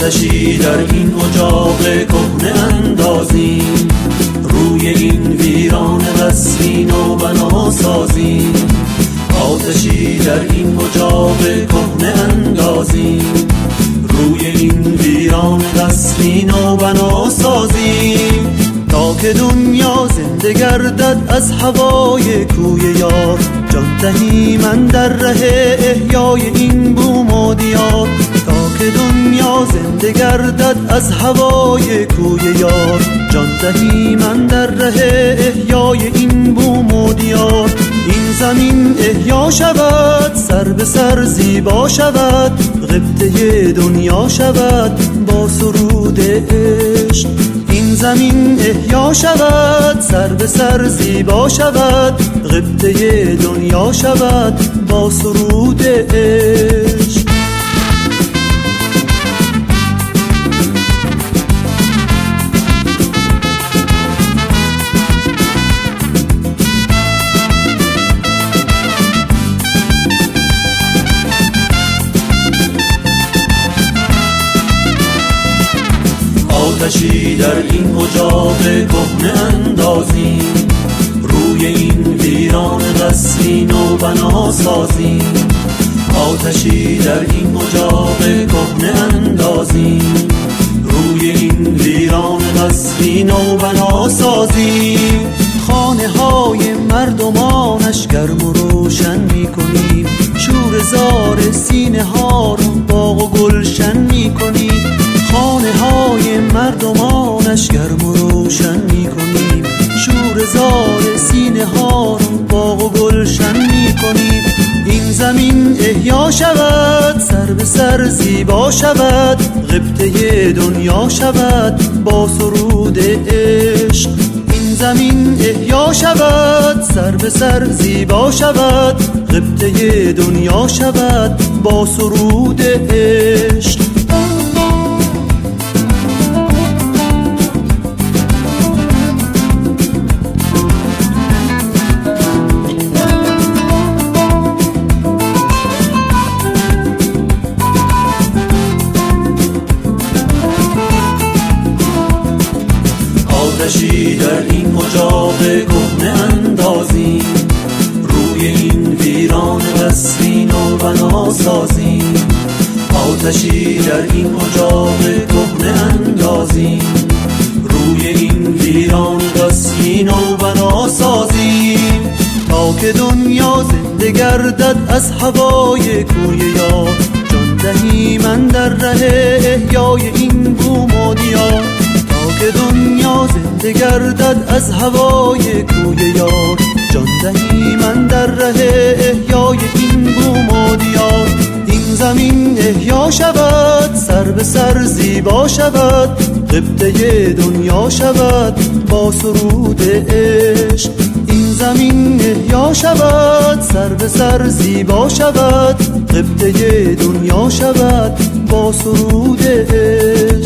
آتشی در این اجاق کهنه اندازیم، روی این ویران قصری نو بنا سازیم. آتشی در این اجاق کهنه اندازیم، روی این ویران قصری نو بنا سازیم. تا که دنیا زنده گردد از هوای کوی یار، جان دهیم اندر ره احیای این بوم و دیار. تا که دنیا زنده گردد از هوای کوی یار، جان دهیم اندر ره احیای این بوم و دیار. این زمین احیا شود، سر به سر زیبا شود، غبطه دنیا شود با سرود عشق. این زمین احیا شود، سر به سر زیبا شود، غبطه دنیا شود با سرود عشق. آتشی در این اجاق کهنه اندازیم، روی این ویران قصری نو بنا سازیم. آتشی در این اجاق کهنه اندازیم، روی این ویران قصری نو بنا سازیم. خانه های مردمانش گرم و روشن می کنیم، شور زار سینه ها رو باغ و گلشن می کنیم. خانه های مردمانش گرم و روشن می کنیم، شور زار سینه ها رو باغ و گلشن می کنیم. این زمین احیا شود، سر به سر زیبا شود، غبطه دنیا شود با سرود عشق. این زمین احیا شود، سر به سر زیبا شود، غبطه دنیا شود با سرود عشق. آتشی در این اجاق کهنه اندازیم، روی این ویران قصری نو بنا سازیم. آتشی در این اجاق کهنه اندازیم، روی این ویران قصری نو بنا سازیم. تا که دنیا زنده گردد از هوای کوی یار، جان دهیم اندر ره احیای این بوم و دیار. که دنیا زنده گردد از هوای کوی یار، جان دهیم اندر ره احیای این بوم و دیار. این زمین احیا شود، سر به سر زیبا شود، غبطه دنیا شود با سرود عشق. این زمین احیا شود، سر به سر زیبا شود، غبطه دنیا شود با سرود عشق.